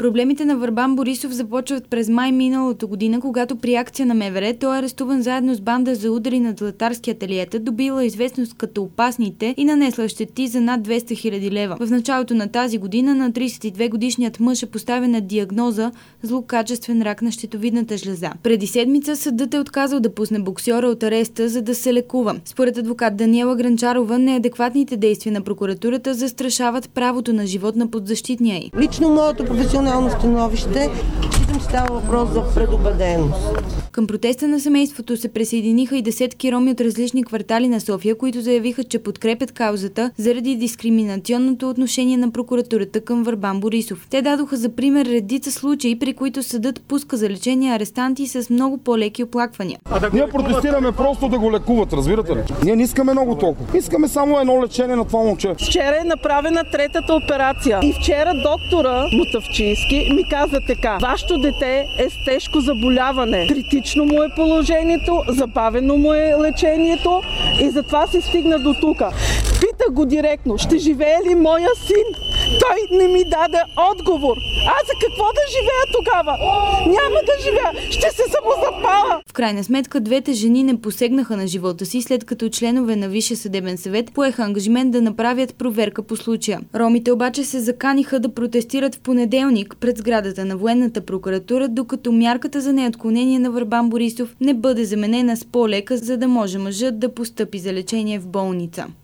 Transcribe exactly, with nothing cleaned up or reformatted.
Проблемите на Върбан Борисов започват през май миналата година, когато при акция на МВР той е арестуван заедно с банда за удари над златарски ателиета, добила известност като опасните и нанесла щети за над двеста хиляди лева. В началото на тази година на тридесет и две годишният мъж е поставена диагноза злокачествен рак на щитовидната жлеза. Преди седмица съдът е отказал да пусне боксьора от ареста, за да се лекува. Според адвокат Даниела Гранчарова, неадекватните действия на прокуратурата застрашават правото на живот на подзащитния й. Лично моето професионално становище, считам, че става въпрос за предубеденост. Към протеста на семейството се присъединиха и десетки роми от различни квартали на София, които заявиха, че подкрепят каузата заради дискриминационното отношение на прокуратурата към Върбан Борисов. Те дадоха за пример редица случаи, при които съдът пуска за лечение арестанти с много по-леки оплаквания. Ние протестираме просто да го лекуват, разбирате ли? Ние не искаме много толкова. Искаме само едно лечение на това момче. Вчера е направена третата операция и вчера доктора Мутавчийски ми каза така: вашето дете е с тежко заболяване, критично му е положението, забавено му е лечението и затова се стигна до тука. Питах го директно: ще живее ли моя син? Той не ми даде отговор. Аз за какво да живея тогава? Няма да живея. Ще се самозапаля. В крайна сметка двете жени не посегнаха на живота си, след като членове на Висшия съдебен съвет поеха ангажимент да направят проверка по случая. Ромите обаче се заканиха да протестират в понеделник пред сградата на военната прокуратура, докато мярката за неотклонение на Върбан Борисов не бъде заменена с по-лека, за да може мъжът да постъпи за лечение в болница.